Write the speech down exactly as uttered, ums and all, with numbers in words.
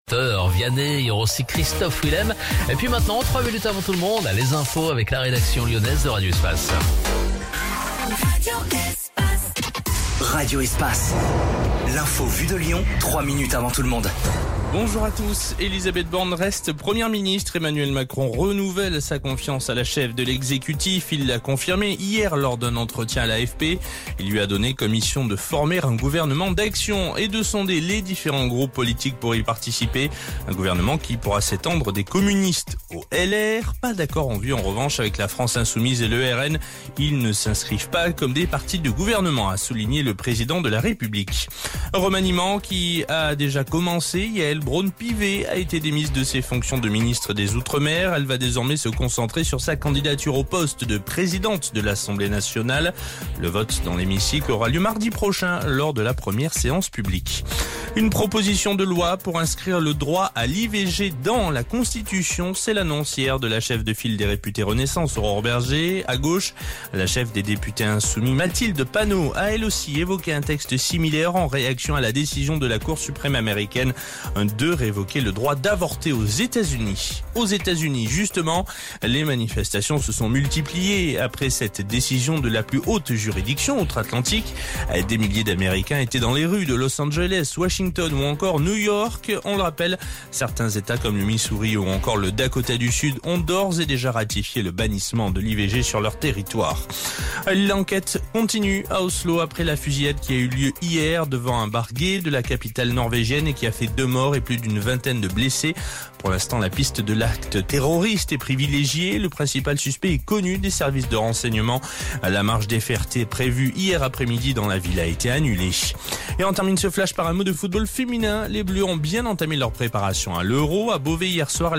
Vianney, il y aura aussi Christophe Willem. Et puis maintenant, trois minutes avant tout le monde, les infos avec la rédaction lyonnaise de Radio Espace. Radio Espace. Radio Espace. L'info vue de Lyon, trois minutes avant tout le monde. Bonjour à tous. Elisabeth Borne reste première ministre. Emmanuel Macron renouvelle sa confiance à la chef de l'exécutif. Il l'a confirmé hier lors d'un entretien à l'A F P. Il lui a donné comme mission de former un gouvernement d'action et de sonder les différents groupes politiques pour y participer. Un gouvernement qui pourra s'étendre des communistes au L R. Pas d'accord en vue en revanche avec la France Insoumise et le R N. Ils ne s'inscrivent pas comme des partis de gouvernement, a souligné le président de la République. Un remaniement qui a déjà commencé. Yael Braun-Pivet a été démise de ses fonctions de ministre des Outre-mer. Elle va désormais se concentrer sur sa candidature au poste de présidente de l'Assemblée nationale. Le vote dans l'hémicycle aura lieu mardi prochain lors de la première séance publique. Une proposition de loi pour inscrire le droit à l'I V G dans la Constitution, c'est l'annonce hier de la chef de file des réputés Renaissance, Aurore Bergé. À gauche, la chef des députés insoumis, Mathilde Panot, a elle aussi évoqué un texte similaire en réaction à la décision de la Cour suprême américaine de révoquer le droit d'avorter aux États-Unis. Aux États-Unis, justement, les manifestations se sont multipliées après cette décision de la plus haute juridiction outre-Atlantique. Des milliers d'Américains étaient dans les rues de Los Angeles, Washington ou encore New York. On le rappelle, certains États comme le Missouri ou encore le Dakota du Sud ont d'ores et déjà ratifié le bannissement de l'I V G sur leur territoire. L'enquête continue à Oslo après la fusillade qui a eu lieu hier devant un bar gay de la capitale norvégienne et qui a fait deux morts et plus d'une vingtaine de blessés. Pour l'instant, la piste de l'acte terroriste est privilégiée. Le principal suspect est connu des services de renseignement. La marche des Fertés prévue hier après-midi dans la ville a été annulée. Et on termine ce flash par un mot de football féminin. Les Bleus ont bien entamé leur préparation à l'Euro à Beauvais hier soir.